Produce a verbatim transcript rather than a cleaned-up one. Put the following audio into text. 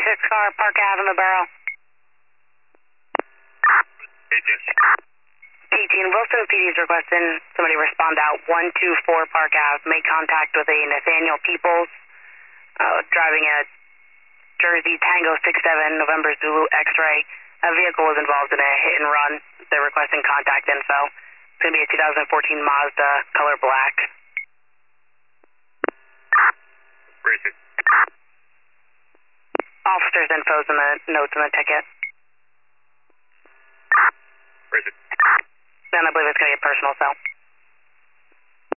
thirty-six car, Park Ave in the Barrow. eighteen. eighteen, Wilson P D is requesting somebody respond out one two four Park Ave. Make contact with a Nathaniel Peoples, uh, driving a Jersey Tango six seven November Zulu X-ray. A vehicle was involved in a hit and run. They're requesting contact info. It's going to be a two thousand fourteen Mazda, color black. Racing. Officer's info's in the notes in the ticket. Racing. Then I believe it's going to be a personal cell.